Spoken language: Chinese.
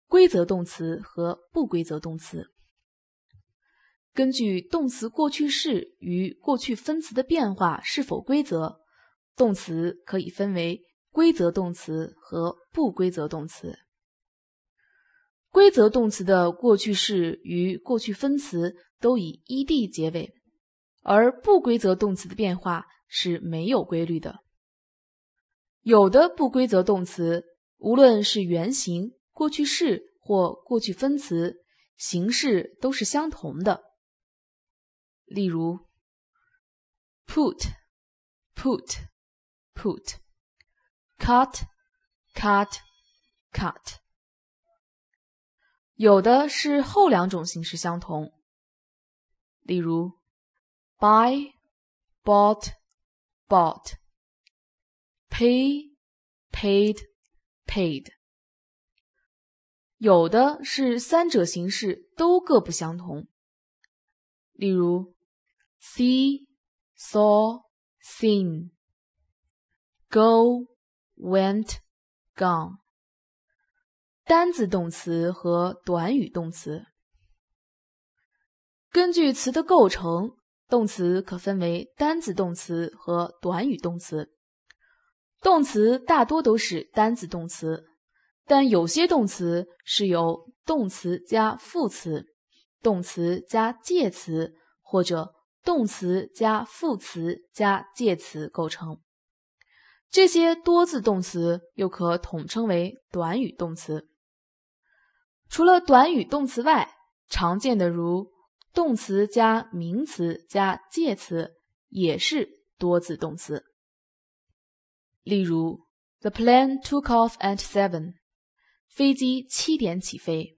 规则动词和不规则动词。根据动词过去式与过去分词的变化是否规则，动词可以分为规则动词和不规则动词。规则动词的过去式与过去分词都以 ed 结尾，而不规则动词的变化是没有规律的。有的不规则动词，无论是原形、过去式或过去分词，形式都是相同的。例如 put, put, put, cut, cut, cut。有的是后两种形式相同，例如 buy, bought, bought, pay, paid, paid。有的是三者形式都各不相同，例如 see, saw, seen, go, went, gone。单字动词和短语动词。根据词的构成，动词可分为单字动词和短语动词。动词大多都是单字动词，但有些动词是由动词加副词、动词加介词或者动词加副词加介词构成。这些多字动词又可统称为短语动词。除了短语动词外，常见的如动词加名词加介词也是多字动词。例如 The plane took off at 7， 飞机7点起飞。